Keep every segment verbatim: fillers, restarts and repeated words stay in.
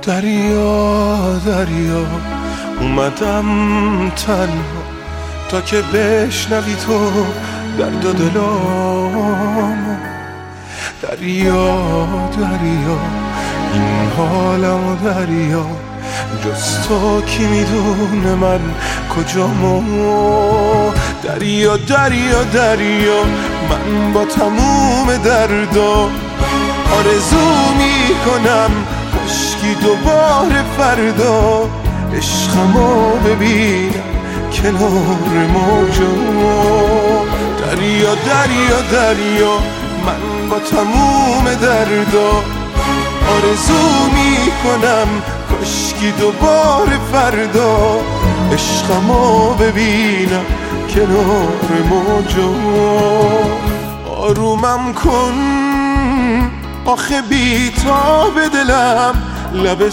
دریا دریا اومدم تنها تا که بشنوی تو درد و دلامو. دریا دریا این حالمو دریا، جز تو کی میدونه من کجامو. دریا دریا دریا من با تموم دردا آرزو میکنم کاشکی دوباره فردا عشقمو ببینم کنار موجا. دریا دریا دریا من با تموم دردا آرزو میکنم کاشکی دوباره فردا عشقمو ببینم کنار موجا. آرومم کن آخه بی‌تاب دلم لب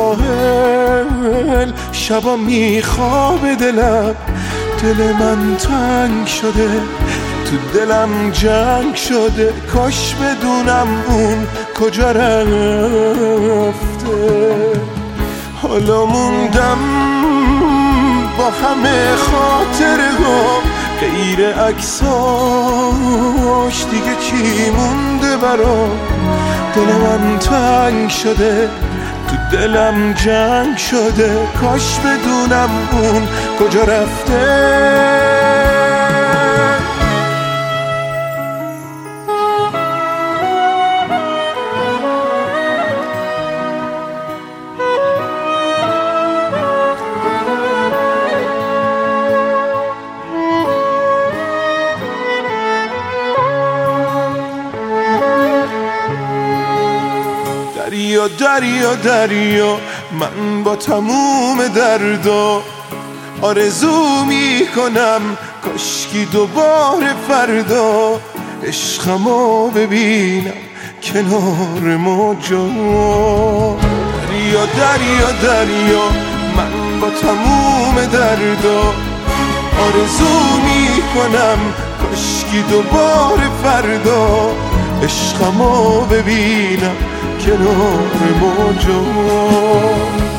ساحل شبا میخواب دلم. دل من تنگ شده تو دلم جنگ شده، کاش بدونم اون کجا رفته. حالا موندم با همه خاطره ها غیر عکساش دیگه چی مونده برام. دل من تنگ شده تو دلم جنگ شده، کاش بدونم اون کجا رفته. دریا دریا دریا من با تموم دردا آرزو میکنم کاشکی دوباره فردا عشقمو ببینم کنار موجا. دریا دریا دریا من با تموم دردا آرزو میکنم کاشکی دوباره فردا عشقمو ببینم کنار موجا.